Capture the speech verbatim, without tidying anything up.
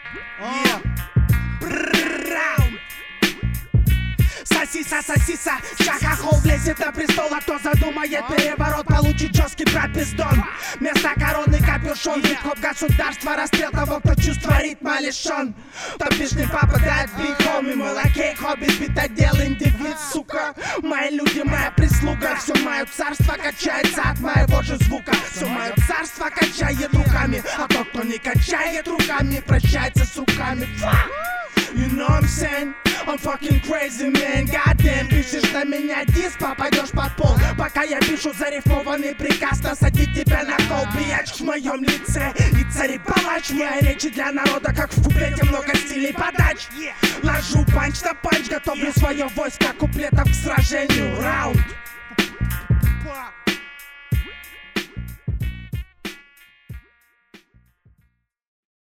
Yeah. Сосиса, сосиса, сейчас хохол влезет на престол, а кто задумает переворот, получит жесткий пропиздон. Вместо короны капюшон, хип-хоп государства, расстрел того, кто чувства ритма лишен. Топишь не попадает в биг, хоми, мой лакей, хобби, битодел, индивид, сука. Мои люди, моя прислуга, все мое царство качается от моего же звука. Все мое царство качает руками, а тот, кто не качает руками, прощается с руками. You know what I'm saying? I'm fucking crazy, man, goddamn. Пишешь на меня диск, попадешь под пол. Пока я пишу зарифмованный приказ насадить тебя на кол. Биач в моем лице и царь-палач. Моя речи для народа, как в куплете много стилей подач. Ложу панч на панч, готовлю свое войско куплетов к сражению. Раунд.